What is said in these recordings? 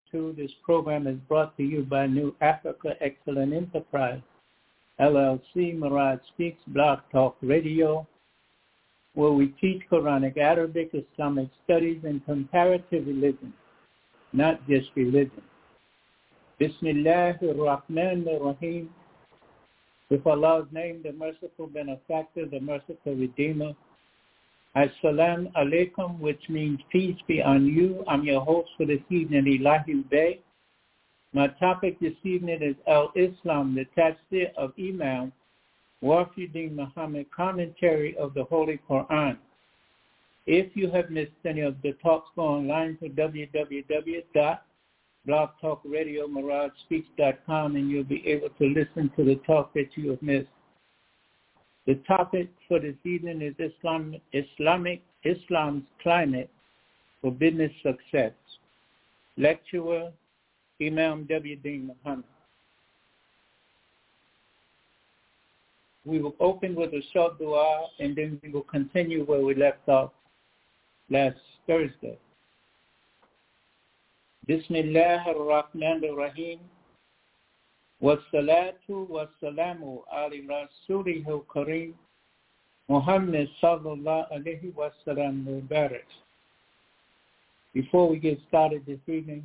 2. This program is brought to you by New Africa Excellent Enterprise, LLC, Mirage Speaks, Blog Talk Radio, where we teach Quranic, Arabic, Islamic studies, and comparative religion, not just religion. Bismillahir Rahmanir Rahim. With Allah's name, the merciful benefactor, the merciful redeemer. Assalamu alaikum, which means peace be on you. I'm your host for this evening, Elahi Bey. My topic this evening is Al-Islam, the tafsir of Imam Wafiuddin Muhammad, commentary of the Holy Quran. If you have missed any of the talks, go online to www.blogtalkradiomiragespeaks.com and you'll be able to listen to the talk that you have missed. The topic for this evening is Islam's climate for business success. Lecturer, Imam Wafiuddin Muhammad. We will open with a short dua and then we will continue where we left off last Thursday. Bismillah ar-Rahman ar-Rahim. Wassalatu wassalamu ala Rasulih al-Kareem Muhammad sallallahu alayhi wa sallam wa barak. Before we get started this evening,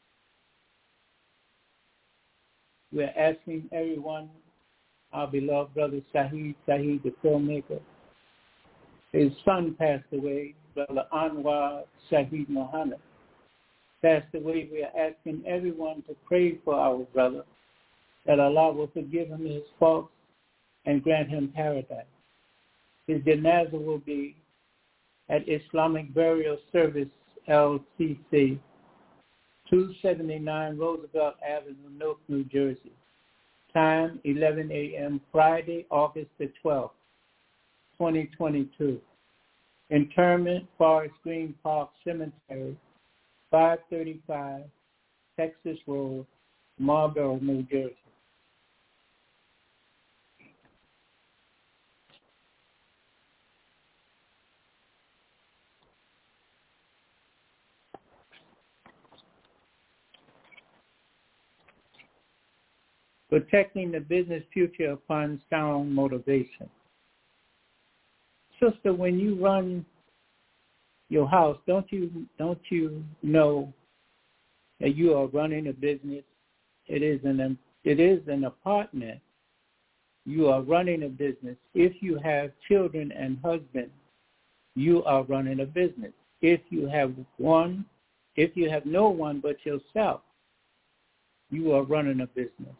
we're asking everyone, our beloved brother Saheed the filmmaker, his son passed away, Brother Anwar Saheed Muhammad passed away. We are asking everyone to pray for our brother, that Allah will forgive him his faults and grant him paradise. His janazah will be at Islamic Burial Service, LCC, 279 Roosevelt Avenue, Newark, New Jersey. Time, 11 a.m., Friday, August the 12th, 2022. Interment, Forest Green Park Cemetery, 535 Texas Road, Marlboro, New Jersey. Protecting the business future upon sound motivation. Sister, when you run your house, don't you know that you are running a business? It is an apartment. You are running a business. If you have children and husband, you are running a business. If you have no one but yourself, you are running a business.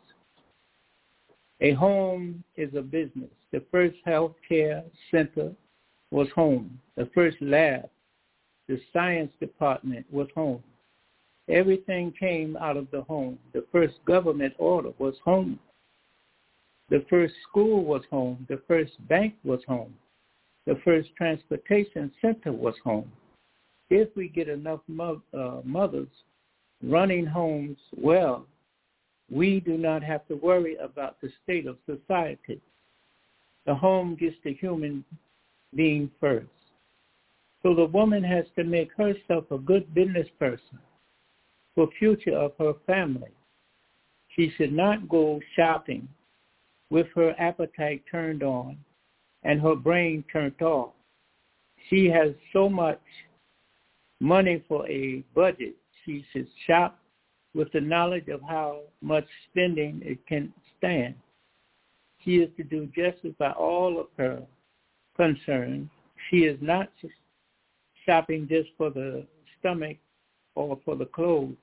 A home is a business. The first health care center was home. The first lab, the science department was home. Everything came out of the home. The first government order was home. The first school was home. The first bank was home. The first transportation center was home. If we get enough mothers running homes well, we do not have to worry about the state of society. The home gets the human being first. So the woman has to make herself a good business person for future of her family. She should not go shopping with her appetite turned on and her brain turned off. She has so much money for a budget. She should shop with the knowledge of how much spending it can stand. She is to do justice by all of her concerns. She is not shopping just for the stomach or for the clothes.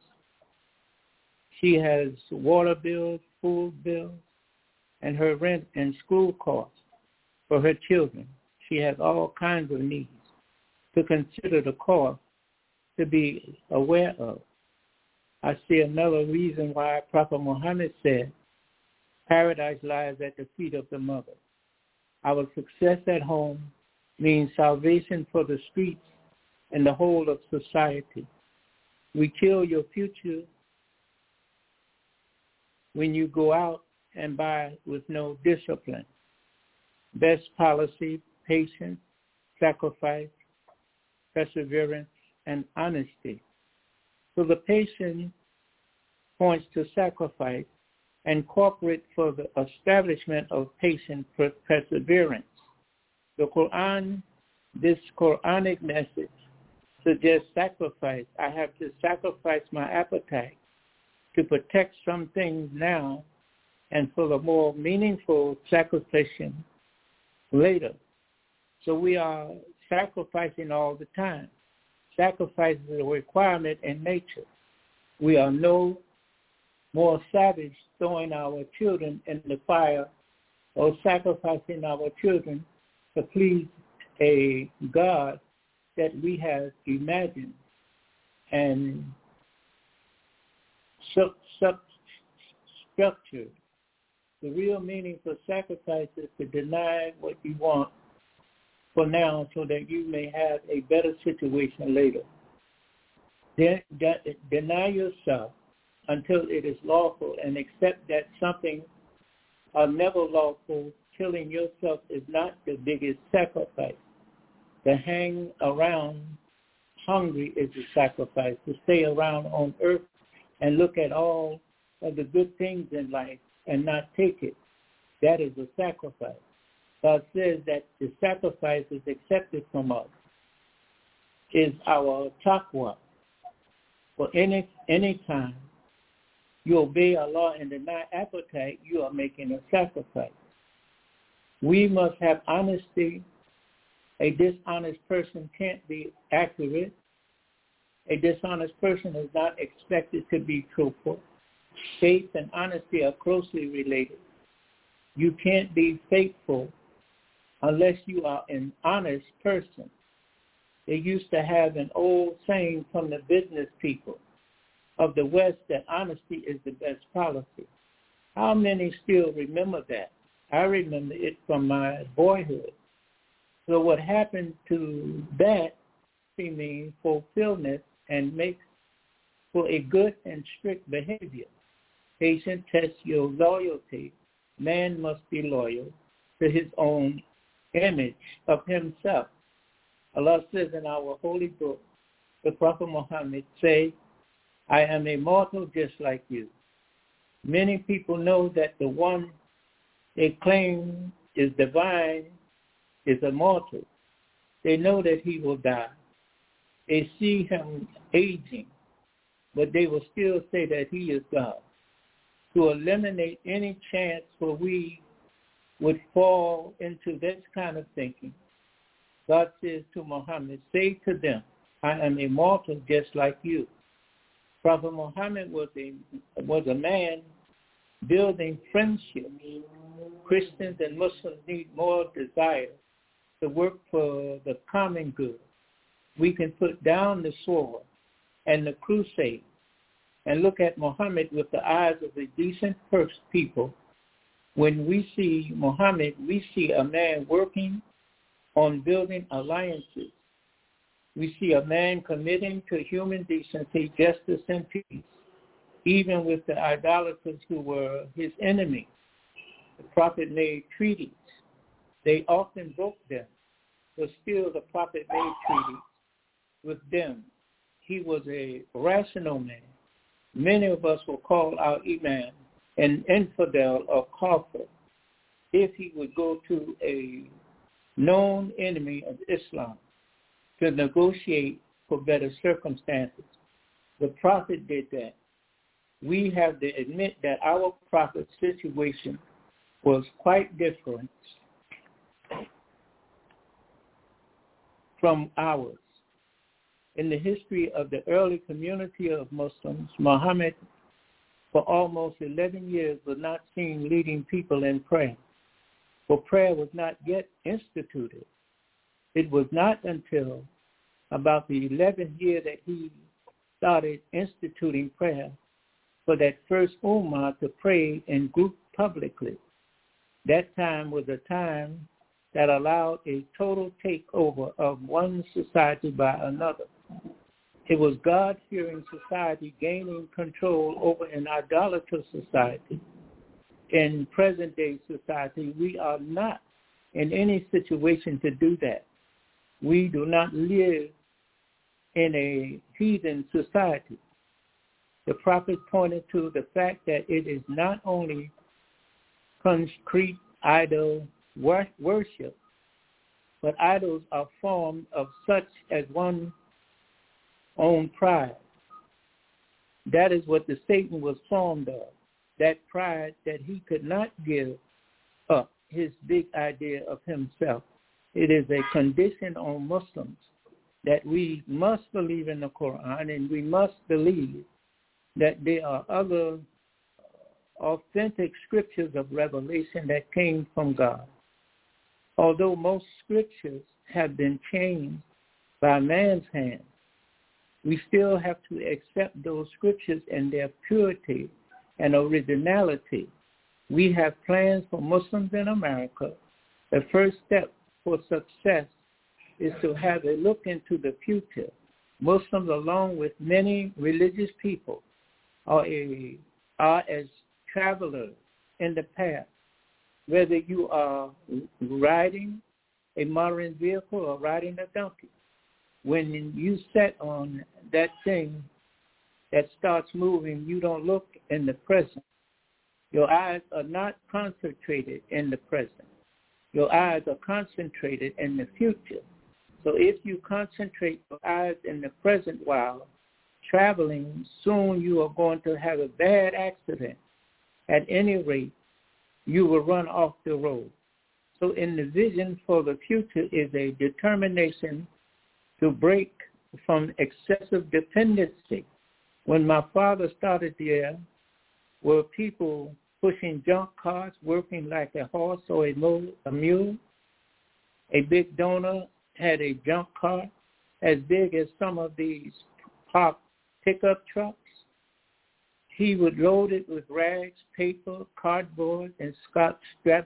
She has water bills, food bills, and her rent and school costs for her children. She has all kinds of needs to consider the cost to be aware of. I see another reason why Prophet Muhammad said, paradise lies at the feet of the mother. Our success at home means salvation for the streets and the whole of society. We kill your future when you go out and buy with no discipline. Best policy, patience, sacrifice, perseverance, and honesty. So the patient points to sacrifice and corporate for the establishment of patient perseverance. The Quran, this Quranic message suggests sacrifice. I have to sacrifice my appetite to protect some things now and for the more meaningful sacrifice later. So we are sacrificing all the time. Sacrifice is a requirement in nature. We are no more savage throwing our children in the fire or sacrificing our children to please a God that we have imagined and structured. The real meaning for sacrifice is to deny what you want for now so that you may have a better situation later. Deny yourself until it is lawful and accept that something never lawful. Killing yourself is not the biggest sacrifice. To hang around hungry is a sacrifice. To stay around on earth and look at all of the good things in life and not take it, that is a sacrifice. God says that the sacrifice is accepted from us is our taqwa. For any time you obey Allah and deny appetite, you are making a sacrifice. We must have honesty. A dishonest person can't be accurate. A dishonest person is not expected to be truthful. Faith and honesty are closely related. You can't be faithful unless you are an honest person. They used to have an old saying from the business people of the West that honesty is the best policy. How many still remember that? I remember it from my boyhood. So what happened to that means fulfillment and makes for a good and strict behavior. Patient tests your loyalty. Man must be loyal to his own image of himself. Allah says in our holy book, the Prophet Muhammad say, I am a mortal just like you. Many people know that the one they claim is divine is immortal. They know that he will die. They see him aging, but they will still say that he is God. To eliminate any chance where we would fall into this kind of thinking, God says to Muhammad, say to them, I am immortal just like you. Prophet Muhammad was a man building friendships. Christians and Muslims need more desire to work for the common good. We can put down the sword and the crusade and look at Muhammad with the eyes of a decent people. When we see Muhammad, we see a man working on building alliances. We see a man committing to human decency, justice, and peace, even with the idolaters who were his enemies. The Prophet made treaties. They often broke them, but still the Prophet made treaties with them. He was a rational man. Many of us will call our imam an infidel or kafir if he would go to a known enemy of Islam to negotiate for better circumstances. The Prophet did that. We have to admit that our Prophet's situation was quite different from ours. In the history of the early community of Muslims, Muhammad, for almost 11 years, was not seen leading people in prayer, for prayer was not yet instituted. It was not until about the 11th year that he started instituting prayer for that first ummah to pray in group publicly. That time was a time that allowed a total takeover of one society by another. It was God-fearing society gaining control over an idolatrous society. In present-day society, we are not in any situation to do that. We do not live in a heathen society. The prophet pointed to the fact that it is not only concrete idol worship, but idols are formed of such as one's own pride. That is what the Satan was formed of, that pride that he could not give up his big idea of himself. It is a condition on Muslims that we must believe in the Quran, and we must believe that there are other authentic scriptures of revelation that came from God. Although most scriptures have been changed by man's hand, we still have to accept those scriptures in their purity and originality. We have plans for Muslims in America. The first step for success is to have a look into the future. Muslims, along with many religious people, are as travelers in the past. Whether you are riding a modern vehicle or riding a donkey, when you set on that thing that starts moving, you don't look in the present. Your eyes are not concentrated in the present. Your eyes are concentrated in the future. So if you concentrate your eyes in the present while traveling, soon you are going to have a bad accident. At any rate, you will run off the road. So in the vision for the future is a determination to break from excessive dependency. When my father started there, were people pushing junk carts, working like a horse or a mule. A big donor had a junk cart as big as some of these pop pickup trucks. He would load it with rags, paper, cardboard, and scrap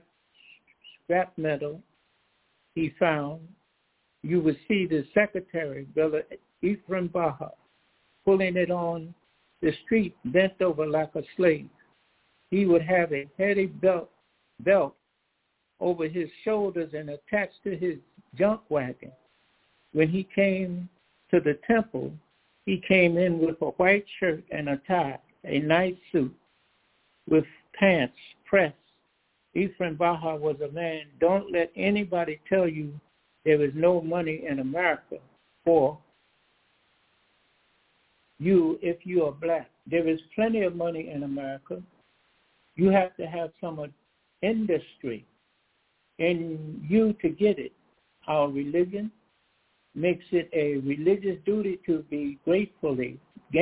metal he found. You would see the secretary, Brother Ephraim Baha, pulling it on the street, bent over like a slave. He would have a heavy belt over his shoulders and attached to his junk wagon. When he came to the temple, he came in with a white shirt and a tie, a nice suit with pants pressed. Ephraim Baha was a man, don't let anybody tell you there is no money in America for you if you are black. There is plenty of money in America. You have to have some industry in you to get it. Our religion makes it a religious duty to be gainfully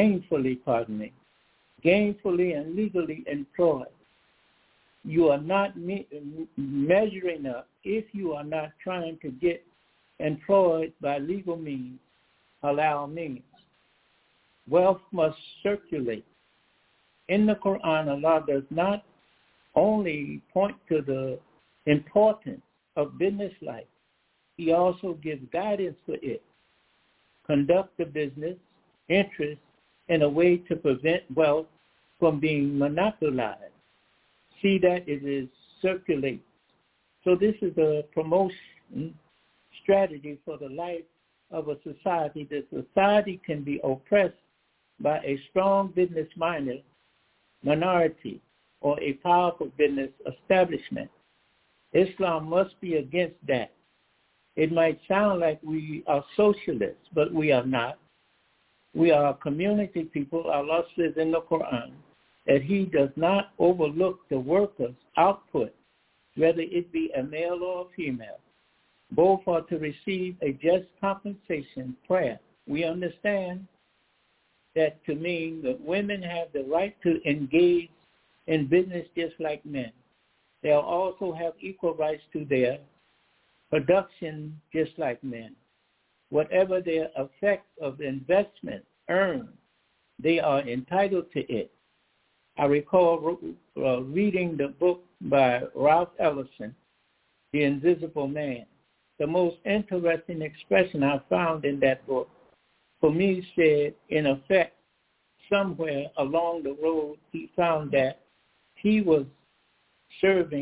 and legally employed. You are not measuring up if you are not trying to get employed by legal means, halal means. Wealth must circulate. In the Quran, Allah does not only point to the importance of business life, He also gives guidance for it. Conduct the business interest in a way to prevent wealth from being monopolized. See that it is circulated. So this is a promotion strategy for the life of a society. The society can be oppressed by a strong business-minded minority or a powerful business establishment. Islam must be against that. It might sound like we are socialists, but we are not. We are community people. Allah says in the Quran that He does not overlook the worker's output, whether it be a male or a female. Both are to receive a just compensation prayer. We understand that to mean that women have the right to engage in business just like men. They'll also have equal rights to their production just like men. Whatever their effect of investment earned, they are entitled to it. I recall reading the book by Ralph Ellison, The Invisible Man. The most interesting expression I found in that book, for me, said, in effect, somewhere along the road, he found that he was served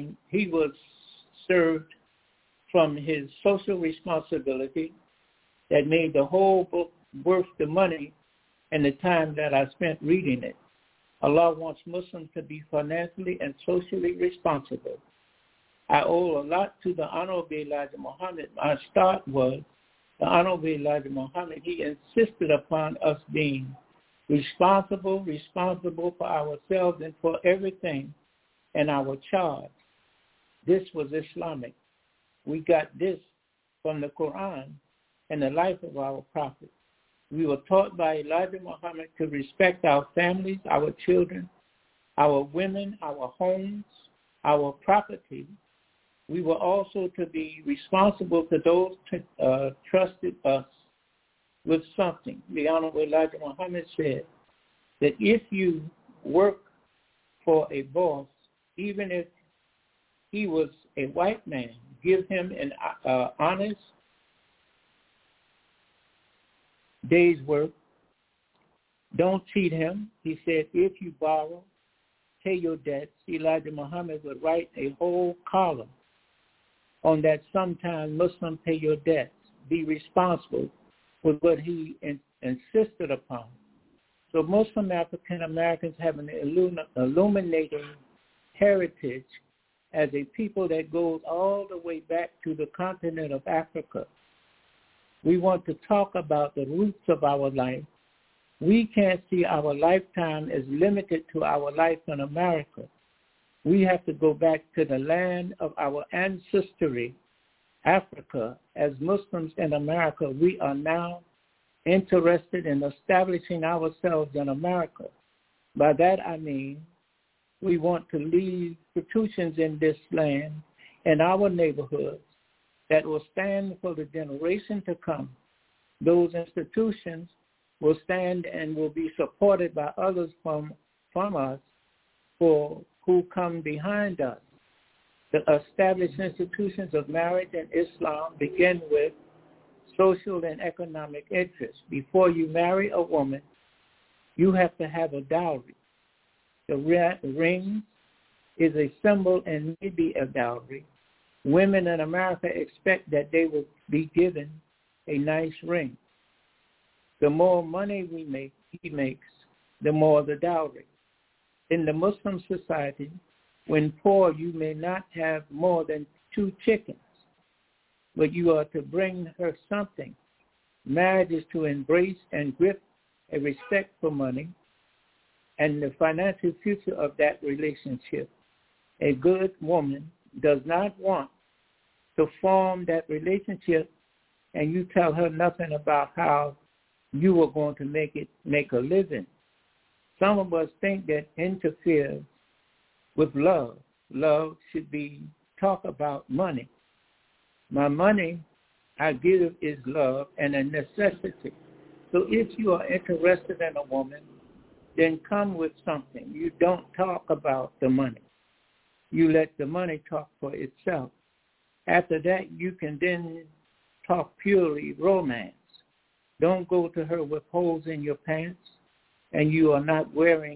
from his social responsibility that made the whole book worth the money and the time that I spent reading it. Allah wants Muslims to be financially and socially responsible. I owe a lot to the Honorable Elijah Muhammad. My start was the Honorable Elijah Muhammad. He insisted upon us being responsible for ourselves and for everything in our charge. This was Islamic. We got this from the Quran and the life of our prophet. We were taught by Elijah Muhammad to respect our families, our children, our women, our homes, our property. We were also to be responsible to those trusted us with something. The Honorable Elijah Muhammad said that if you work for a boss, even if he was a white man, give him an honest day's work. Don't cheat him. He said, if you borrow, pay your debts. Elijah Muhammad would write a whole column on that. Sometimes Muslims pay your debts. Be responsible with what he insisted upon. So Muslim African Americans have an illuminating heritage as a people that goes all the way back to the continent of Africa. We want to talk about the roots of our life. We can't see our lifetime as limited to our life in America. We have to go back to the land of our ancestry, Africa. As Muslims in America, we are now interested in establishing ourselves in America. By that I mean we want to leave institutions in this land, in our neighborhoods, that will stand for the generation to come. Those institutions will stand and will be supported by others from us who come behind us. The established institutions of marriage and Islam begin with social and economic interests. Before you marry a woman, you have to have a dowry. The ring is a symbol and may be a dowry. Women in America expect that they will be given a nice ring. The more money he makes, the more the dowry. In the Muslim society, when poor, you may not have more than 2 chickens, but you are to bring her something. Marriage is to embrace and grip a respect for money and the financial future of that relationship. A good woman does not want to form that relationship and you tell her nothing about how you are going to make a living. Some of us think that interferes with love. Love should be talk about money. My money I give is love and a necessity. So if you are interested in a woman, then come with something. You don't talk about the money. You let the money talk for itself. After that, you can then talk purely romance. Don't go to her with holes in your pants and you are not wearing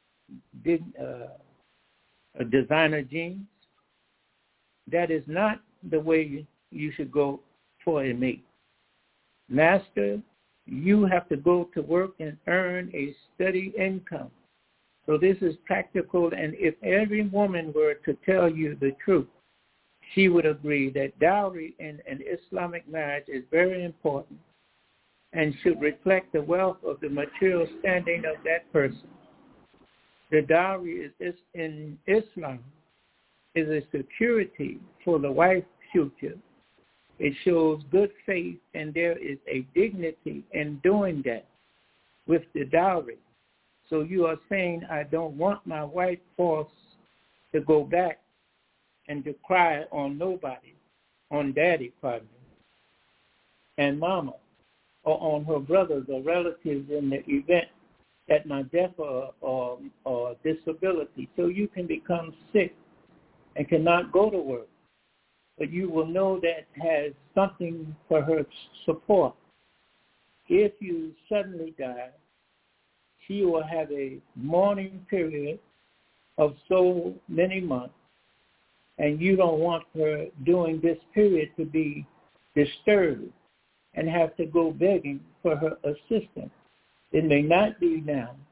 a designer jeans. That is not the way you should go for a mate. Master, you have to go to work and earn a steady income. So this is practical, and if every woman were to tell you the truth, she would agree that dowry in an Islamic marriage is very important and should reflect the wealth of the material standing of that person. The dowry is in Islam is a security for the wife's future. It shows good faith, and there is a dignity in doing that with the dowry. So you are saying, I don't want my wife forced to go back and to cry on nobody, on daddy, pardon me, and mama, or on her brothers or relatives in the event that my death or disability. So you can become sick and cannot go to work. But you will know that has something for her support. If you suddenly die, she will have a mourning period of so many months, and you don't want her during this period to be disturbed and have to go begging for her assistance. It may not be now,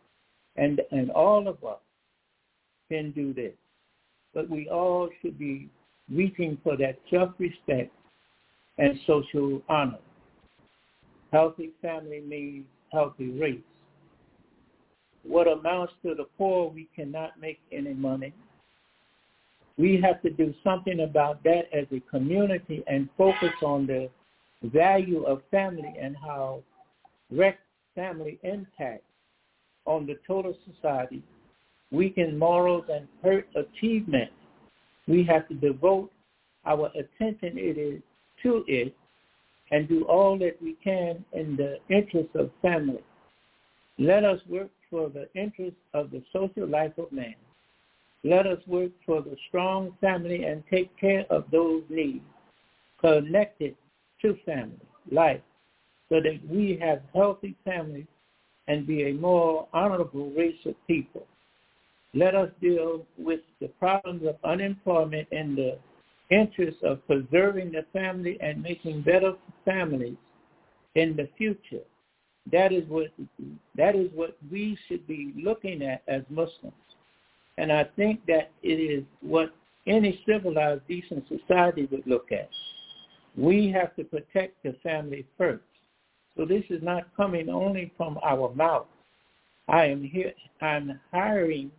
And all of us can do this. But we all should be reaching for that self-respect and social honor. Healthy family means healthy race. What amounts to the poor, we cannot make any money. We have to do something about that as a community and focus on the value of family and how family impacts on the total society, weaken morals and hurt achievement. We have to devote our attention to it and do all that we can in the interest of family. Let us work for the interest of the social life of man. Let us work for the strong family and take care of those needs connected to family life so that we have healthy families and be a more honorable race of people. Let us deal with the problems of unemployment in the interest of preserving the family and making better families in the future. That is what we should be looking at as Muslims. And I think that it is what any civilized, decent society would look at. We have to protect the family first. So this is not coming only from our mouth. I'm hearing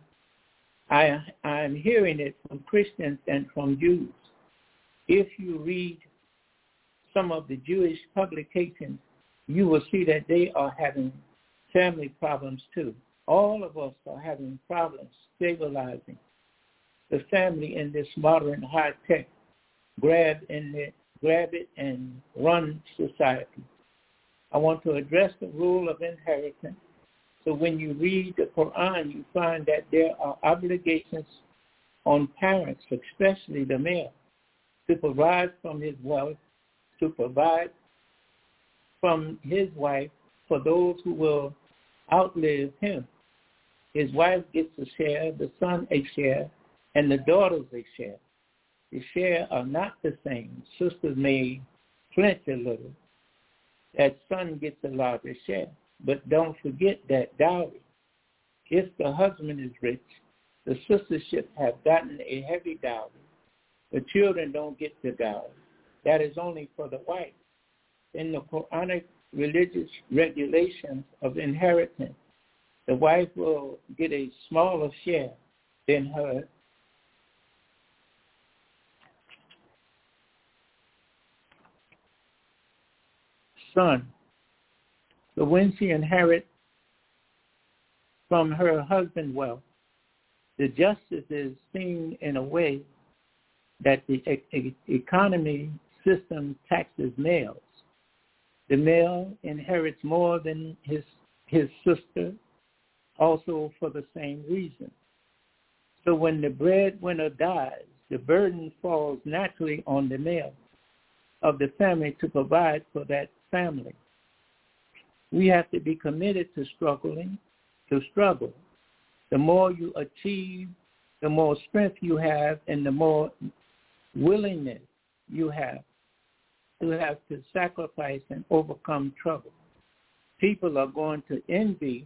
it from Christians and from Jews. If you read some of the Jewish publications, you will see that they are having family problems too. All of us are having problems stabilizing the family in this modern high-tech grab it and run society. I want to address the rule of inheritance. So when you read the Quran, you find that there are obligations on parents, especially the male, to provide from his wealth, to provide from his wife for those who will outlive him. His wife gets a share, the son a share, and the daughters a share. The share are not the same. Sisters may flinch a little. That son gets a larger share. But don't forget that dowry. If the husband is rich, the sistership have gotten a heavy dowry. The children don't get the dowry. That is only for the wife. In the Quranic religious regulations of inheritance, the wife will get a smaller share than her son. But when she inherits from her husband's wealth, the justice is seen in a way that the economy system taxes males. The male inherits more than his sister, also for the same reason. So when the breadwinner dies, the burden falls naturally on the male of the family to provide for that family. We have to be committed to struggle. The more you achieve, the more strength you have, and the more willingness you have to sacrifice and overcome trouble. People are going to envy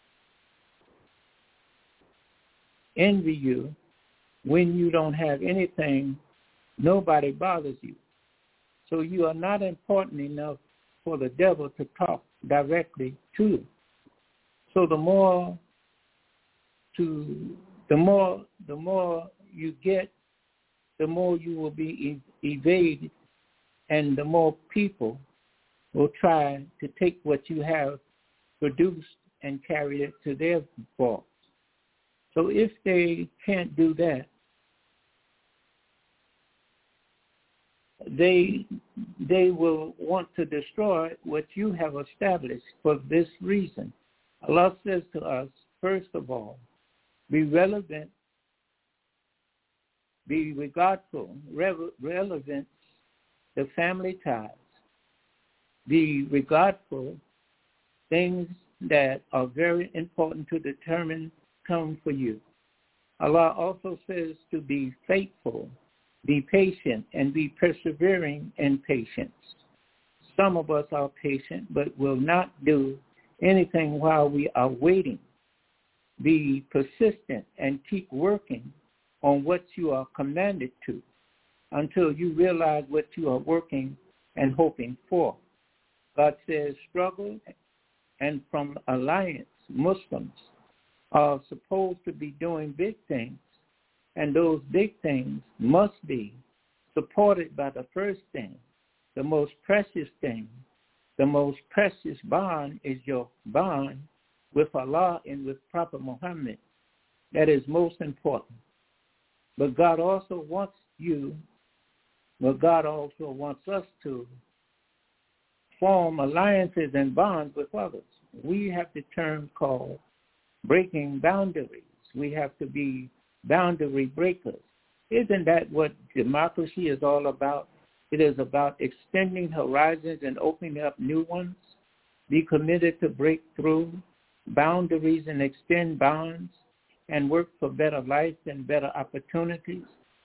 you when you don't have anything. Nobody bothers you. So you are not important enough for the devil to talk directly to you. So the more you get, the more you will be evaded, and the more people will try to take what you have produced and carry it to their vaults. So if they can't do that, they will want to destroy what you have established for this reason. Allah says to us, first of all, be relevant, be regardful, relevant the family ties. Be regardful things that are very important to determine come for you. Allah also says to be faithful, be patient, and be persevering in patience. Some of us are patient, but will not do anything while we are waiting. be persistent and keep working on what you are commanded to until you realize what you are working and hoping for. God says struggle, and from alliance, Muslims are supposed to be doing big things, and those big things must be supported by the first thing, the most precious thing. The most precious bond is your bond with Allah and with Prophet Muhammad. That is most important. But God also wants us to form alliances and bonds with others. We have the term called breaking boundaries. We have to be boundary breakers. Isn't that what democracy is all about? It is about extending horizons and opening up new ones. Be committed to break through boundaries and extend bonds and work for better life and better opportunities.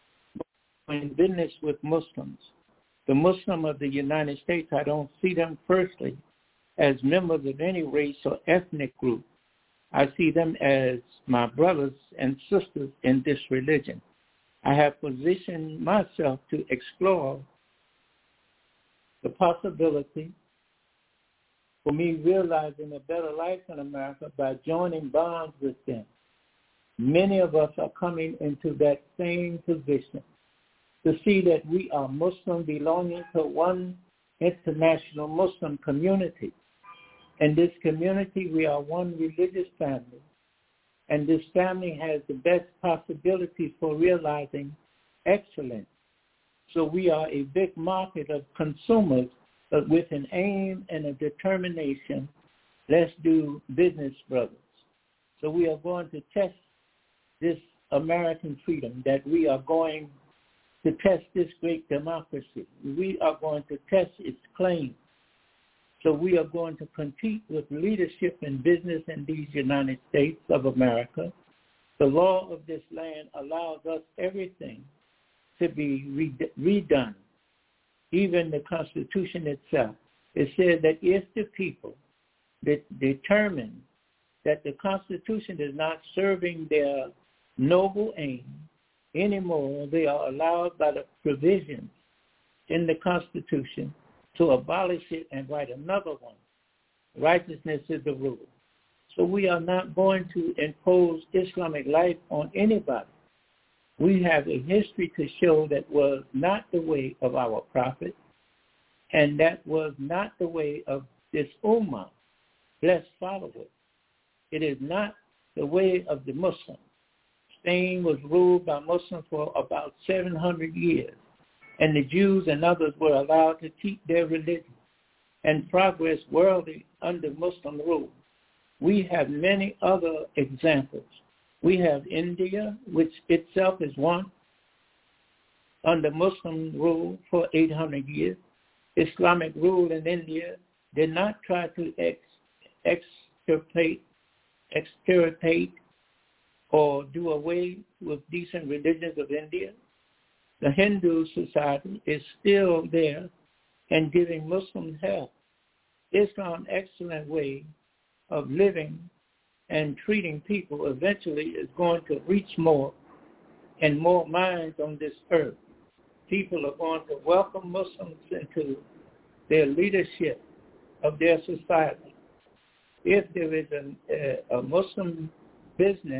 In business with Muslims, the Muslim of the United States, I don't see them firstly as members of any race or ethnic group. I see them as my brothers and sisters in this religion. I have positioned myself to explore the possibility for me realizing a better life in America by joining bonds with them. Many of us are coming into that same position to see that we are Muslim belonging to one international Muslim community. In this community, we are one religious family, and this family has the best possibilities for realizing excellence. So we are a big market of consumers, but with an aim and a determination, let's do business, brothers. So we are going to test this American freedom, that we are going to test this great democracy. We are going to test its claims. So we are going to compete with leadership in business in these United States of America. The law of this land allows us everything to be redone, even the Constitution itself. It says that if the people determine that the Constitution is not serving their noble aim anymore, they are allowed by the provisions in the Constitution to abolish it and write another one. Righteousness is the rule. So we are not going to impose Islamic life on anybody. We have a history to show that was not the way of our prophet, and that was not the way of this ummah, blessed followers. It is not the way of the Muslims. Spain was ruled by Muslims for about 700 years, and the Jews and others were allowed to keep their religion and progress worldly under Muslim rule. We have many other examples. We have India, which itself is one, under Muslim rule for 800 years. Islamic rule in India did not try to extirpate or do away with decent religions of India. The Hindu society is still there and giving Muslims help. Islam's excellent way of living and treating people eventually is going to reach more and more minds on this earth. People are going to welcome Muslims into their leadership of their society. If there is a Muslim business,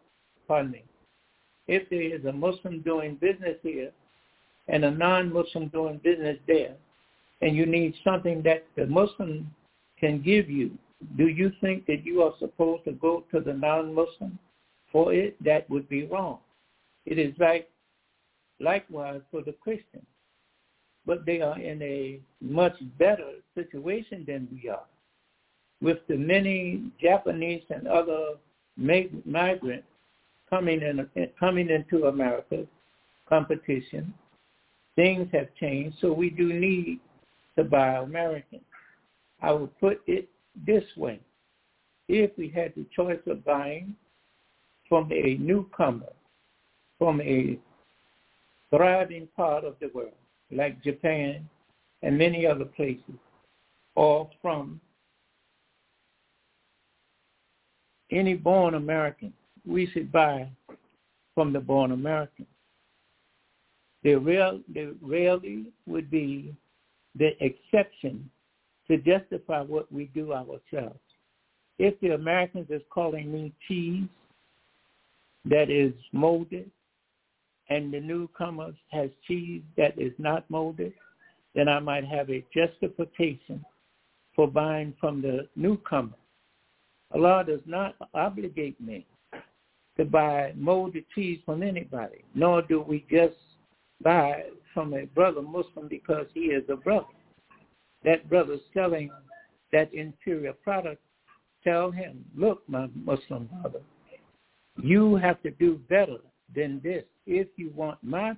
if there is a Muslim doing business here and a non-Muslim doing business there, and you need something that the Muslim can give you, do you think that you are supposed to go to the non-Muslim for it? That would be wrong. It is likewise for the Christians. But they are in a much better situation than we are. With the many Japanese and other migrants coming into America, competition, things have changed, so we do need to buy American. I would put it this way. If we had the choice of buying from a newcomer, from a thriving part of the world, like Japan and many other places, or from any born American. We should buy from the born American. There rarely would be the exception to justify what we do ourselves. If the Americans is calling me cheese that is molded, and the newcomers has cheese that is not molded, then I might have a justification for buying from the newcomer. Allah does not obligate me to buy molded cheese from anybody, nor do we just buy from a brother Muslim because he is a brother. That brother selling that inferior product, tell him, look, my Muslim brother, you have to do better than this if you want my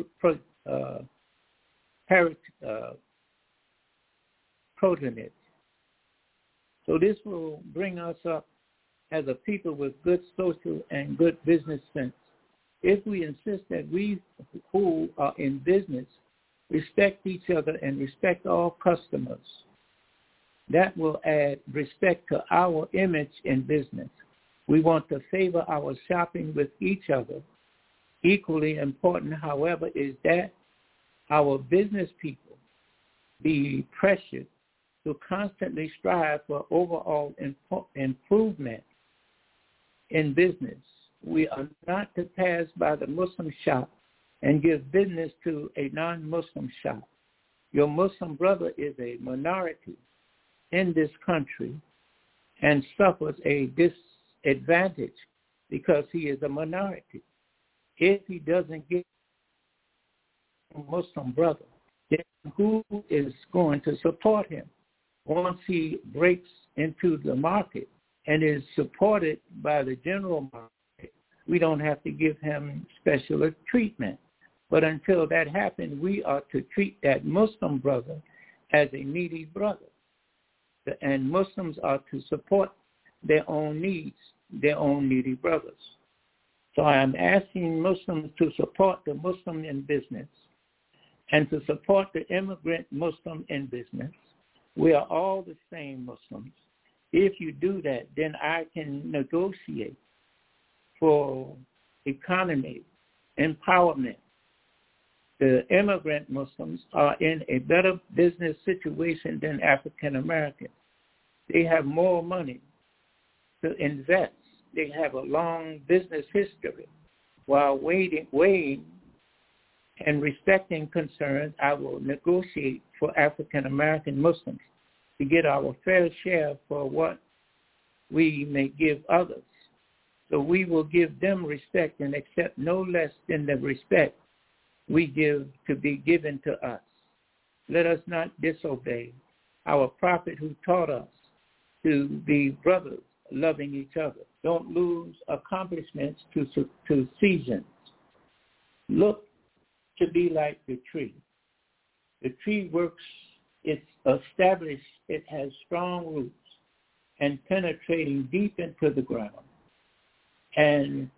protege. So this will bring us up as a people with good social and good business sense. If we insist that we who are in business respect each other and respect all customers, that will add respect to our image in business. We want to favor our shopping with each other. Equally important, however, is that our business people be pressured to constantly strive for overall improvement in business. We are not to pass by the Muslim shop and give business to a non-Muslim shop. Your Muslim brother is a minority in this country and suffers a disadvantage because he is a minority. If he doesn't get a Muslim brother, then who is going to support him? Once he breaks into the market and is supported by the general market, we don't have to give him special treatment. But until that happens, we are to treat that Muslim brother as a needy brother. And Muslims are to support their own needs, their own needy brothers. So I am asking Muslims to support the Muslim in business and to support the immigrant Muslim in business. We are all the same Muslims. If you do that, then I can negotiate for economy, empowerment. The immigrant Muslims are in a better business situation than African Americans. They have more money to invest. They have a long business history. While weighing and respecting concerns, I will negotiate for African American Muslims to get our fair share for what we may give others. So we will give them respect and accept no less than the respect we give to be given to us. Let us not disobey our prophet who taught us to be brothers, loving each other. Don't lose accomplishments to seasons. Look to be like the tree. The tree works, it's established, it has strong roots and penetrating deep into the ground. And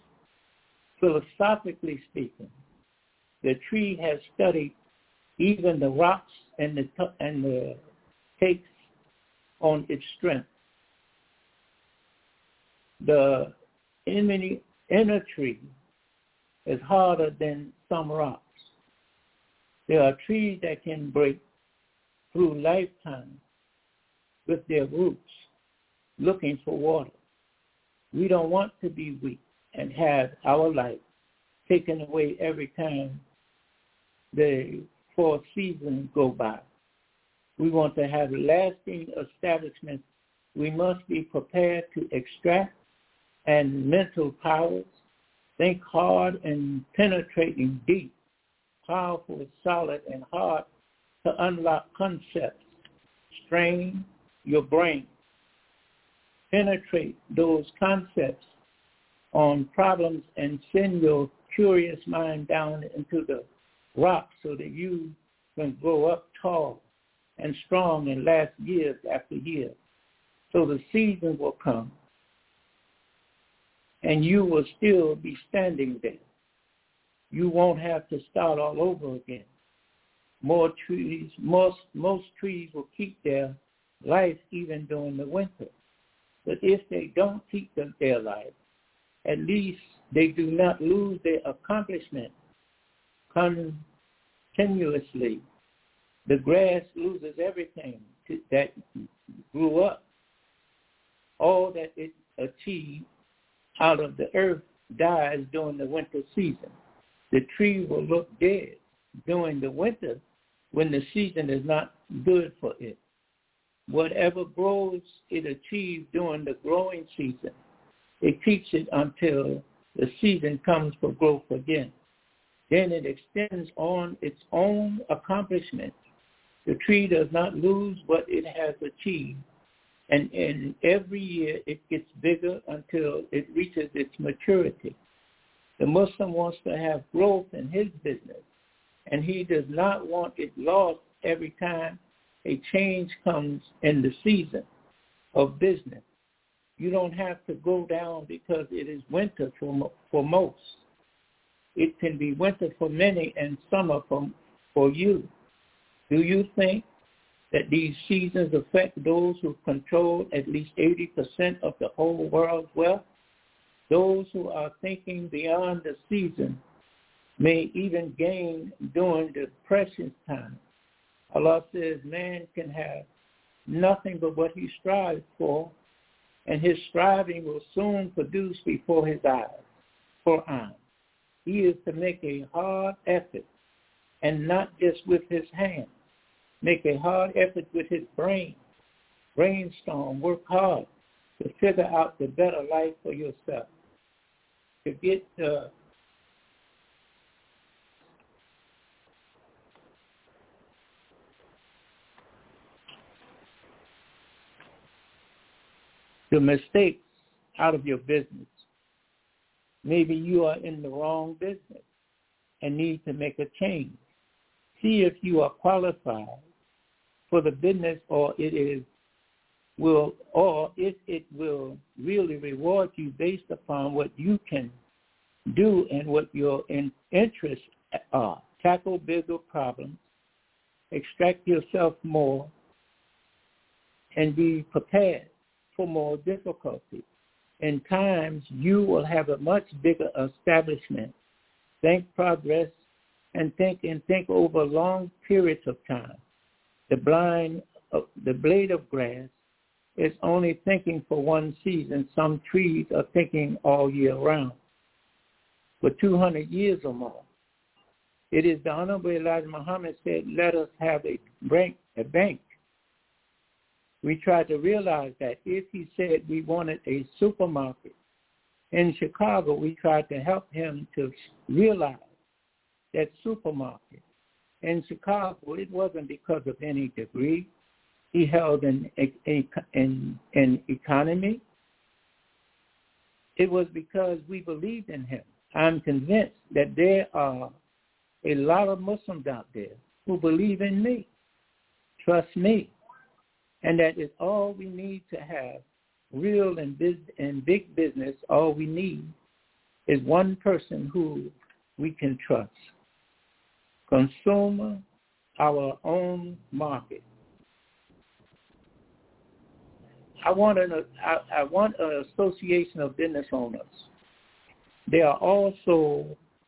philosophically speaking, the tree has studied even the rocks and the takes on its strength. The inner tree is harder than some rocks. There are trees that can break through lifetime with their roots looking for water. We don't want to be weak and have our life taken away every time the 4 seasons go by. We want to have lasting establishments. We must be prepared to extract and mental powers, think hard and penetrating deep, powerful, solid, and hard to unlock concepts. Strain your brain. Penetrate those concepts on problems and send your curious mind down into the rock so that you can grow up tall and strong and last years after years. So the season will come and you will still be standing there. You won't have to start all over again. Most trees will keep their life even during the winter. But if they don't keep their life, at least they do not lose their accomplishment continuously. The grass loses everything that grew up. All that it achieved out of the earth dies during the winter season. The tree will look dead during the winter when the season is not good for it. Whatever grows it achieves during the growing season, it keeps it until the season comes for growth again. Then it extends on its own accomplishments. The tree does not lose what it has achieved, and every year it gets bigger until it reaches its maturity. The Muslim wants to have growth in his business, and he does not want it lost every time a change comes in the season of business. You don't have to go down because it is winter for most. It can be winter for many and summer for you. Do you think that these seasons affect those who control at least 80% of the whole world's wealth? Those who are thinking beyond the season may even gain during the precious time. Allah says man can have nothing but what he strives for, and his striving will soon produce before his eyes. Quran. He is to make a hard effort, and not just with his hands. Make a hard effort with his brain. Brainstorm, work hard to figure out the better life for yourself. To get the mistakes out of your business. Maybe you are in the wrong business and need to make a change. See if you are qualified for the business, or if it will really reward you based upon what you can do and what your interests are. Tackle bigger problems, extract yourself more, and be prepared for more difficulty. In times, you will have a much bigger establishment. Think progress and think over long periods of time. The blade of grass is only thinking for one season. Some trees are thinking all year round, for 200 years or more. It is the Honorable Elijah Muhammad said, let us have a bank. We tried to realize that if he said we wanted a supermarket in Chicago, we tried to help him to realize that supermarket in Chicago, it wasn't because of any degree he held in economy. It was because we believed in him. I'm convinced that there are a lot of Muslims out there who believe in me, trust me, and that is all we need to have. Real and big business, all we need is one person who we can trust. Consumer, our own market. I want an association of business owners. There are also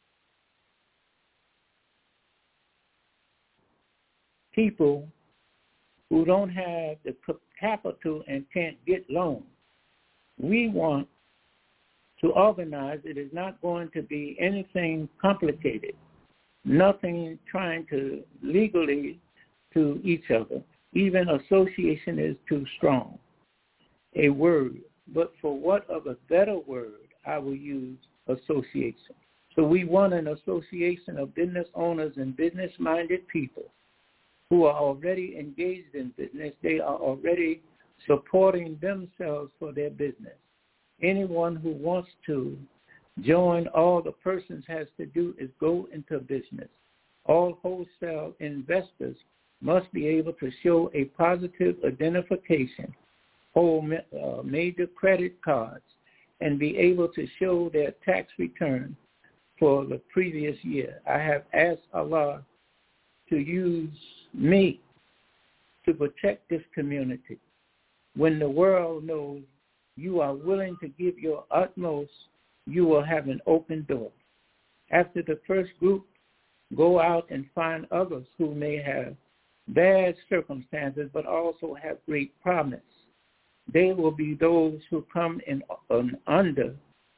people who don't have the capital and can't get loans. We want to organize. It is not going to be anything complicated, nothing trying to legally to each other. Even association is too strong a word, but for what of a better word, I will use association. So we want an association of business owners and business-minded people who are already engaged in business. They are already supporting themselves for their business. Anyone who wants to join, all the persons has to do is go into business. All wholesale investors must be able to show a positive identification, hold major credit cards, and be able to show their tax return for the previous year. I have asked Allah to use me to protect this community. When the world knows you are willing to give your utmost, you will have an open door. After the first group, go out and find others who may have bad circumstances but also have great promise. They will be those who come in under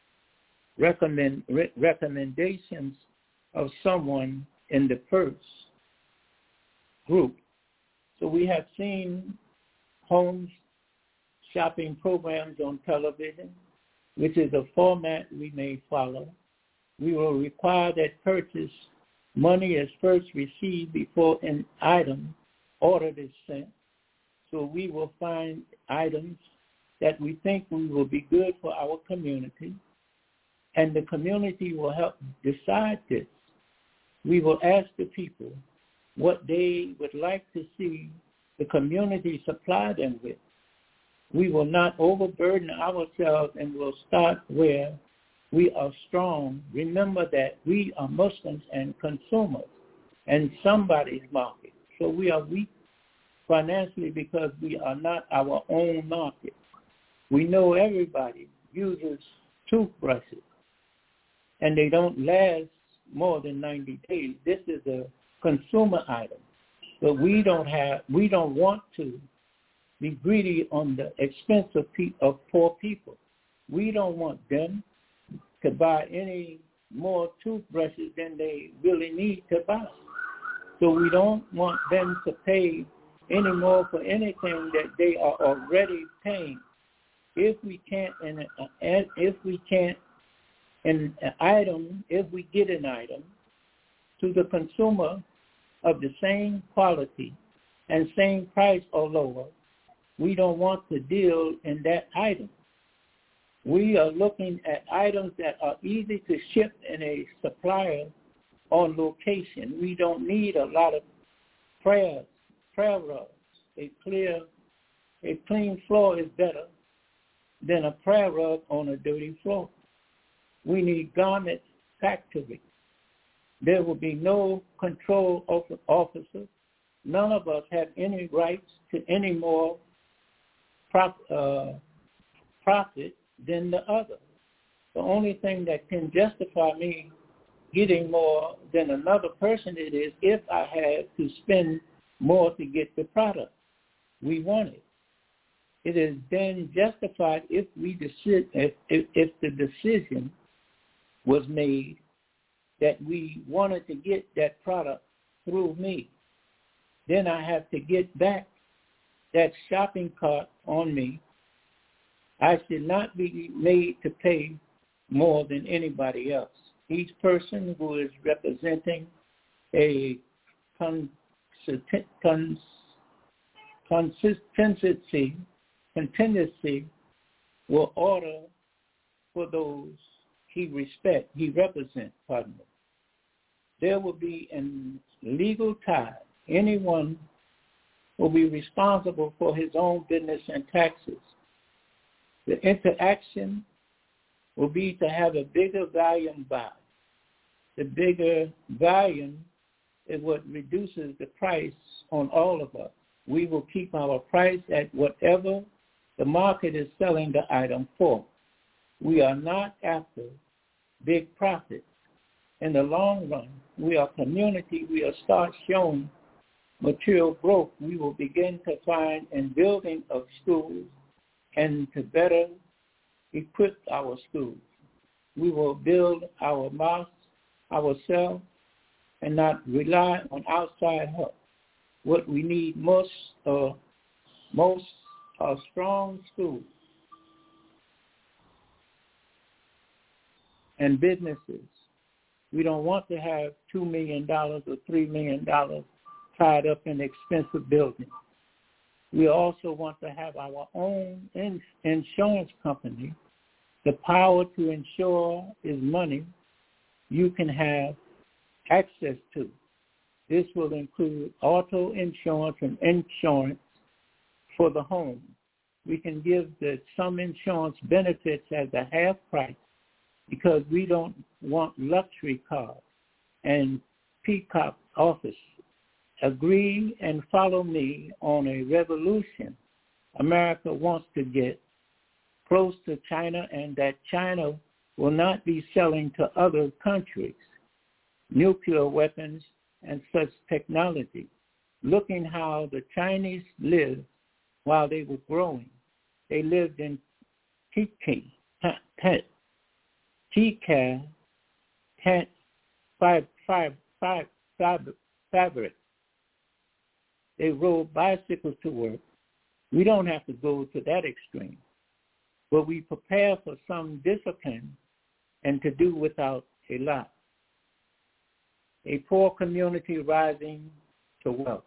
recommendations of someone in the first group. So we have seen home shopping programs on television, which is a format we may follow. We will require that purchase money is first received before an item ordered is sent. So we will find items that we think will be good for our community, and the community will help decide this. We will ask the people what they would like to see the community supply them with. We will not overburden ourselves and will start where we are strong. Remember that we are Muslims and consumers and somebody's market. So we are weak financially because we are not our own market. We know everybody uses toothbrushes and they don't last more than 90 days. This is a consumer item, but we don't want to be greedy on the expense of poor people. We don't want them to buy any more toothbrushes than they really need to buy. So we don't want them to pay any more for anything that they are already paying. If we get an item to the consumer of the same quality and same price or lower, we don't want to deal in that item. We are looking at items that are easy to ship in a supplier on location. We don't need a lot of prayer rugs. A clean floor is better than a prayer rug on a dirty floor. We need garment factory. There will be no control officers. None of us have any rights to any more profit than the other. The only thing that can justify me getting more than another person it is if I have to spend more to get the product we wanted. It is then justified if the decision was made that we wanted to get that product through me. Then I have to get back that shopping cart on me. I should not be made to pay more than anybody else. Each person who is representing a contingency will order for those he represents. There will be a legal tie. Anyone will be responsible for his own business and taxes. The interaction will be to have a bigger volume buy. The bigger volume is what reduces the price on all of us. We will keep our price at whatever the market is selling the item for. We are not after big profits. In the long run, we are community. We will start showing material growth. We will begin to find in building of schools and to better equip our schools. We will build our mosques ourselves and not rely on outside help. What we need most are strong schools and businesses. We don't want to have $2 million or $3 million tied up in expensive buildings. We also want to have our own insurance company. The power to insure is money you can have access to. This will include auto insurance and insurance for the home. We can give some insurance benefits at a half price because we don't want luxury cars and peacock office. Agree and follow me on a revolution America wants to get close to China, and that China will not be selling to other countries nuclear weapons and such technology. Looking how the Chinese lived while they were growing. They lived in fabric. They rode bicycles to work. We don't have to go to that extreme, but we prepare for some discipline and to do without a lot. A poor community rising to wealth.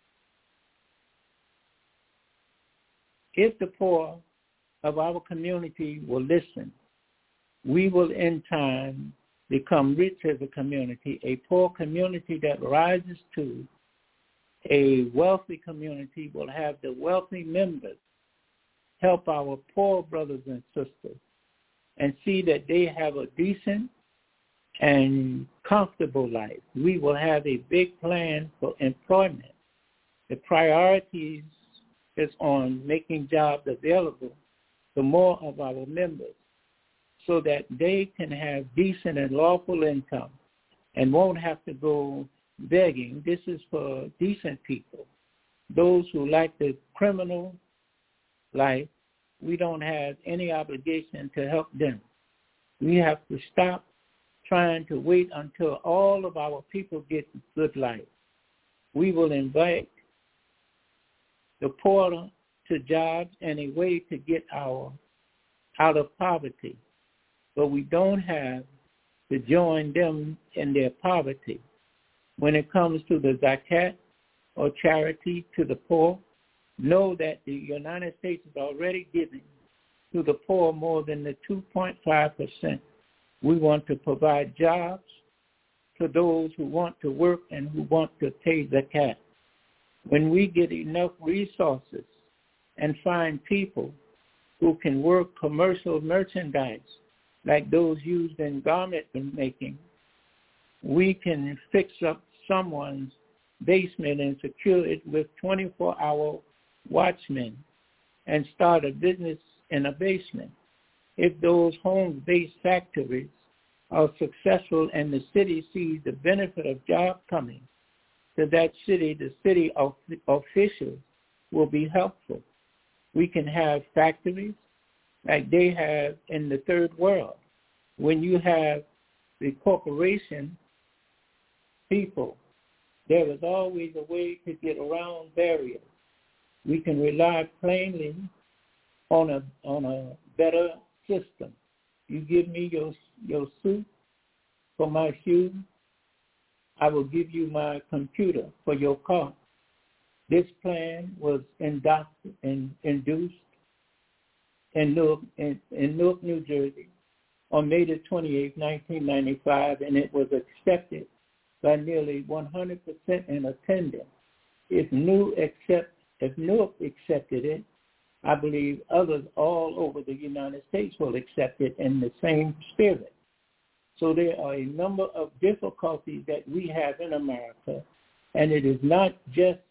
If the poor of our community will listen, we will in time become rich as a community. A poor community that rises to a wealthy community will have the wealthy members help our poor brothers and sisters and see that they have a decent and comfortable life. We will have a big plan for employment. The priorities is on making jobs available to more of our members so that they can have decent and lawful income and won't have to go begging. This is for decent people. Those who like the criminal life, we don't have any obligation to help them. We have to stop trying to wait until all of our people get good life. We will invite the poor to jobs and a way to get out of poverty. But we don't have to join them in their poverty. When it comes to the zakat or charity to the poor, know that the United States is already giving to the poor more than the 2.5%. We want to provide jobs to those who want to work and who want to pay zakat. When we get enough resources and find people who can work commercial merchandise like those used in garment making, we can fix up someone's basement and secure it with 24-hour watchmen and start a business in a basement. If those home-based factories are successful and the city sees the benefit of job coming to that city, the city officials will be helpful. We can have factories like they have in the third world. When you have the corporation people, there is always a way to get around barriers. We can rely plainly on a better system. You give me your suit for my shoes, I will give you my computer for your car. This plan was induced in Newark, New Jersey on May the 28th, 1995, and it was accepted by nearly 100% in attendance. If Newark accepted it, I believe others all over the United States will accept it in the same spirit. So there are a number of difficulties that we have in America, and it is not just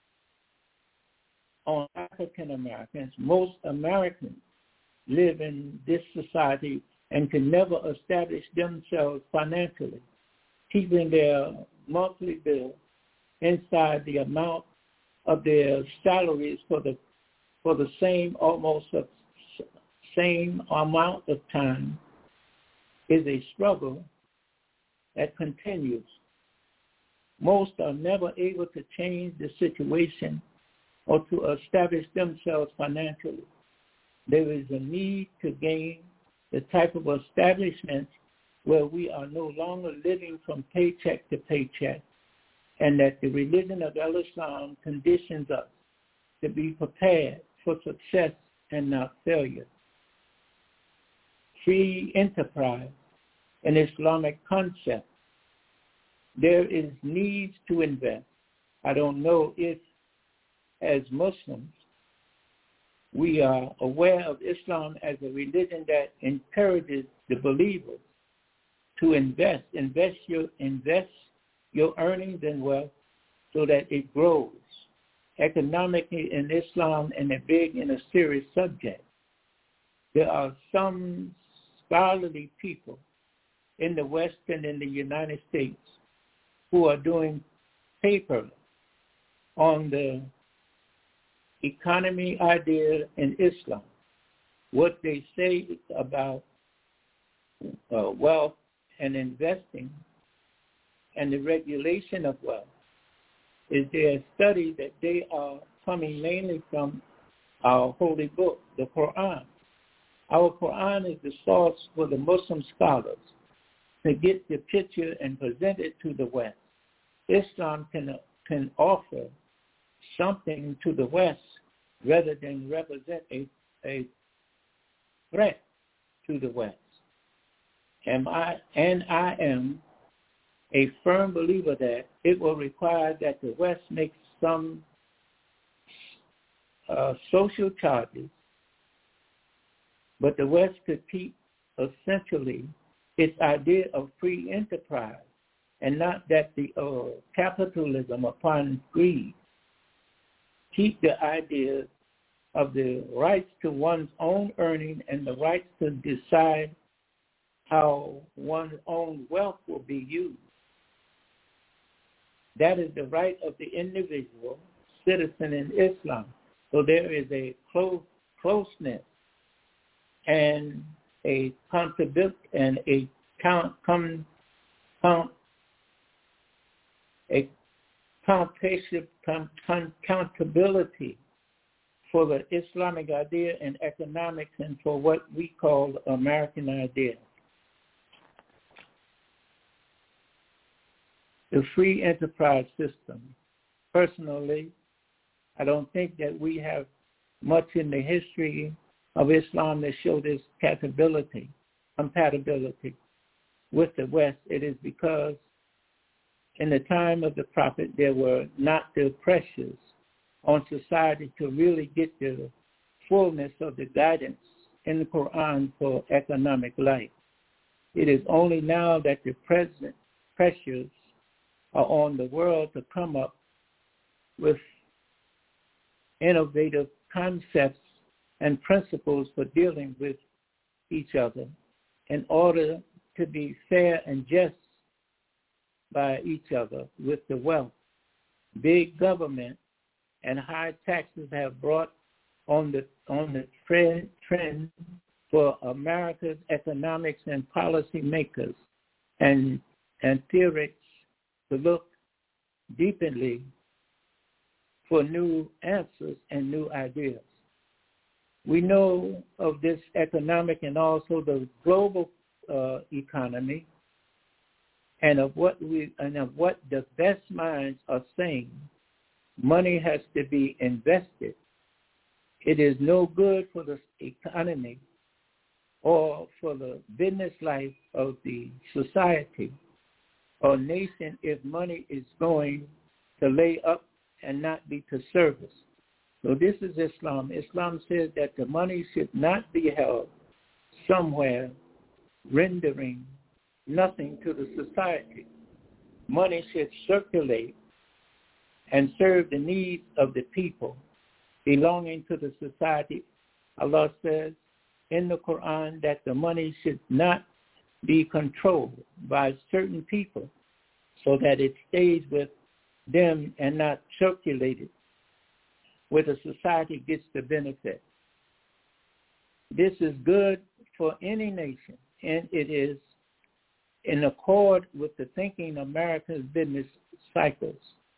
on African Americans. Most Americans live in this society and can never establish themselves financially, keeping their monthly bill inside the amount of their salaries for the same amount of time is a struggle that continues. Most are never able to change the situation or to establish themselves financially. There is a need to gain the type of establishment where we are no longer living from paycheck to paycheck, and that the religion of Islam conditions us to be prepared for success and not failure. Free enterprise, an Islamic concept. There is needs to invest. I don't know if, as Muslims, we are aware of Islam as a religion that encourages the believers to invest your earnings and wealth so that it grows economically in Islam, and a big and a serious subject. There are some scholarly people in the West and in the United States who are doing paper on the economy idea in Islam. What they say about wealth and investing and the regulation of wealth is their study that they are coming mainly from our holy book, the Quran. Our Quran is the source for the Muslim scholars to get the picture and present it to the West. Islam can offer something to the West rather than represent a threat to the West. And I am a firm believer that it will require that the West makes some social charges, but the West could keep essentially its idea of free enterprise, and not that the capitalism upon greed. Keep the idea of the rights to one's own earning and the rights to decide how one's own wealth will be used. That is the right of the individual citizen in Islam. So there is a closeness and a accountability and a accountability for the Islamic idea in economics and for what we call the American idea. The free enterprise system. Personally, I don't think that we have much in the history of Islam that show this compatibility with the West. It is because in the time of the Prophet, there were not the pressures on society to really get the fullness of the guidance in the Quran for economic life. It is only now that the present pressures are on the world to come up with innovative concepts and principles for dealing with each other in order to be fair and just by each other with the wealth. Big government and high taxes have brought on the trend for America's economics and policy makers and theorists to look deeply for new answers and new ideas. We know of this economic and also the global economy, and of what the best minds are saying. Money has to be invested. It is no good for the economy or for the business life of the society or nation if money is going to lay up and not be to service. So this is Islam. Islam says that the money should not be held somewhere rendering nothing to the society. Money should circulate and serve the needs of the people belonging to the society. Allah says in the Quran that the money should not be controlled by certain people so that it stays with them and not circulated where the society gets the benefit. This is good for any nation, and it is in accord with the thinking of America's business cycles.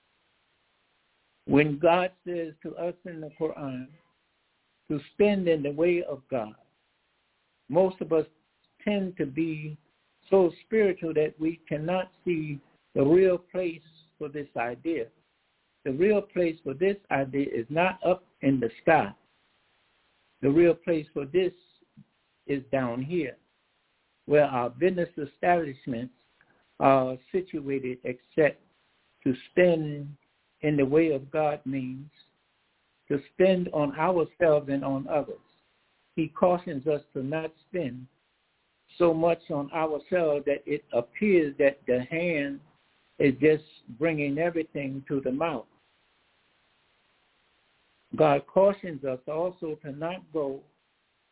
When God says to us in the Quran to spend in the way of God, most of us tend to be so spiritual that we cannot see the real place for this idea. The real place for this idea is not up in the sky. The real place for this is down here, where our business establishments are situated, except to spend in the way of God means to spend on ourselves and on others. He cautions us to not spend so much on ourselves that it appears that the hand is just bringing everything to the mouth. God cautions us also to not go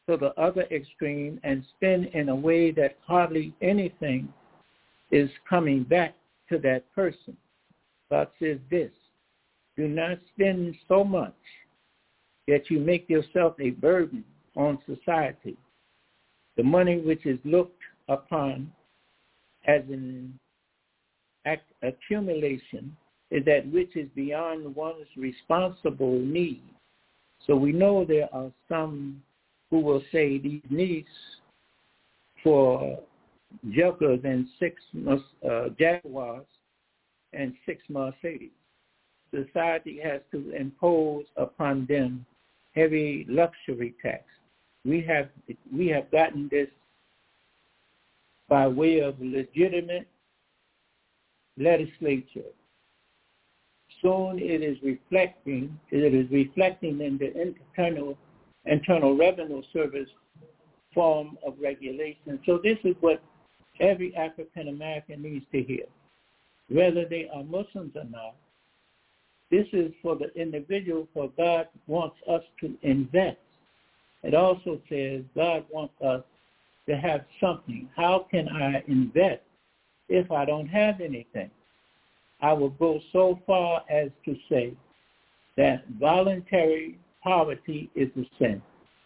to the other extreme and spend in a way that hardly anything is coming back to that person. God says this: do not spend so much that you make yourself a burden on society. The money which is looked upon as an accumulation is that which is beyond one's responsible need. So we know there are some who will say these needs for Jokers and 6 Jaguars and 6 Mercedes. Society has to impose upon them heavy luxury tax. We have gotten this by way of legitimate legislature. Soon it is reflecting in the internal revenue service form of regulation. So this is what every African American needs to hear, whether they are Muslims or not. This is for the individual, for God wants us to invest. It also says God wants us to have something. How can I invest if I don't have anything? I will go so far as to say that voluntary poverty is a sin.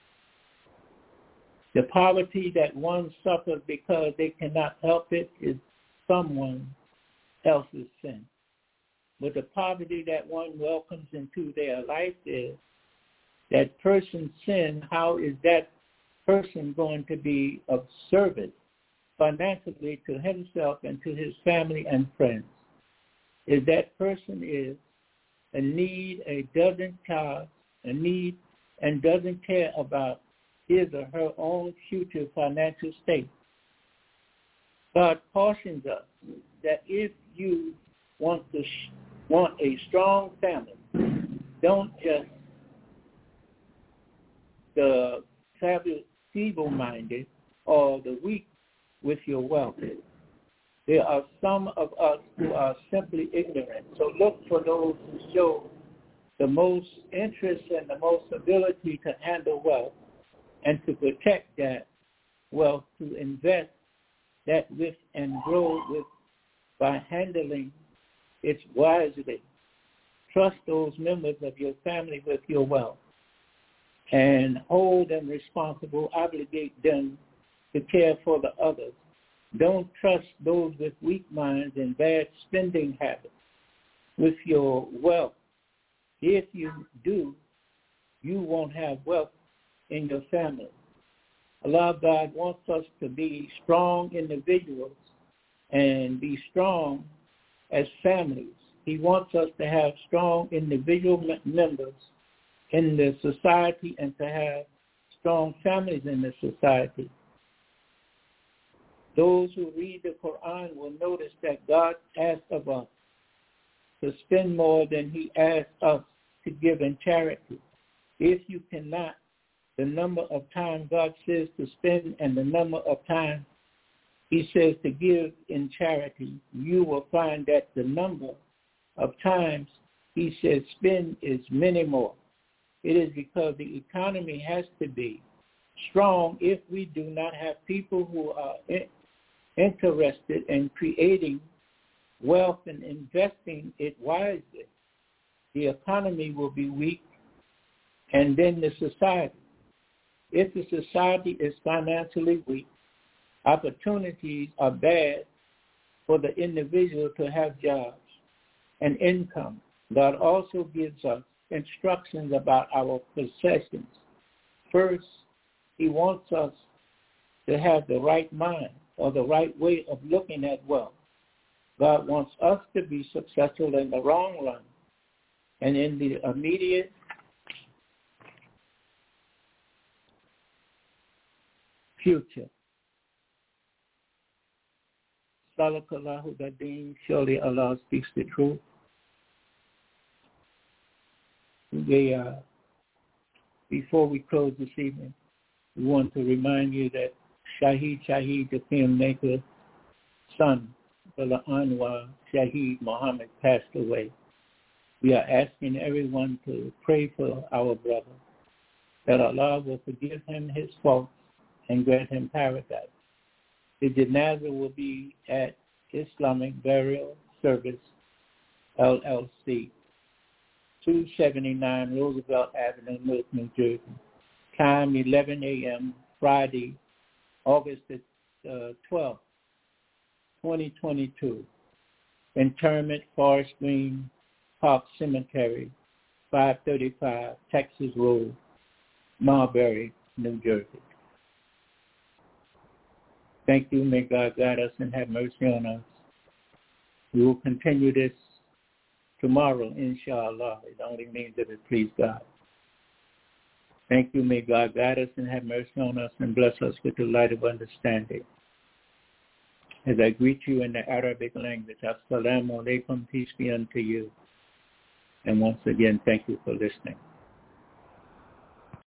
The poverty that one suffers because they cannot help it is someone else's sin. But the poverty that one welcomes into their life is that person's sin. How is that person going to be of service financially to himself and to his family and friends? If that person is a need, doesn't care about his or her own future financial state. God cautions us that if you want a strong family, don't just the feeble-minded or the weak with your wealth. There are some of us who are simply ignorant. So look for those who show the most interest and the most ability to handle wealth and to protect that wealth, to invest that with and grow with by handling it wisely. Trust those members of your family with your wealth and hold them responsible, obligate them to care for the others. Don't trust those with weak minds and bad spending habits with your wealth. If you do, you won't have wealth in your family. Allah God wants us to be strong individuals and be strong as families. He wants us to have strong individual members in the society and to have strong families in the society. Those who read the Quran will notice that God asks of us to spend more than he asks us to give in charity. If you cannot, the number of times God says to spend and the number of times he says to give in charity, you will find that the number of times he says spend is many more. It is because the economy has to be strong if we do not have people who are interested in creating wealth and investing it wisely. The economy will be weak, and then the society. If the society is financially weak, opportunities are bad for the individual to have jobs and income. God also gives us instructions about our possessions. First, he wants us to have the right mind or the right way of looking at wealth. God wants us to be successful in the long run and in the immediate future. Salakallahu Dadeen, surely Allah speaks the truth. Before we close this evening, we want to remind you that Shaheed, the filmmaker's son, Brother Anwar Shaheed Muhammad, passed away. We are asking everyone to pray for our brother that Allah will forgive him his faults and grant him paradise. The janazah will be at Islamic Burial Service, LLC, 279 Roosevelt Avenue, Newark, New Jersey. Time 11 a.m. Friday, August 12th, 2022. Interment, Forest Green Park Cemetery, 535 Texas Road, Marbury, New Jersey. Thank you. May God guide us and have mercy on us. We will continue this tomorrow, inshallah. It only means that it please God. Thank you. May God guide us and have mercy on us and bless us with the light of understanding. As I greet you in the Arabic language, Assalamu alaikum, peace be unto you. And once again, thank you for listening.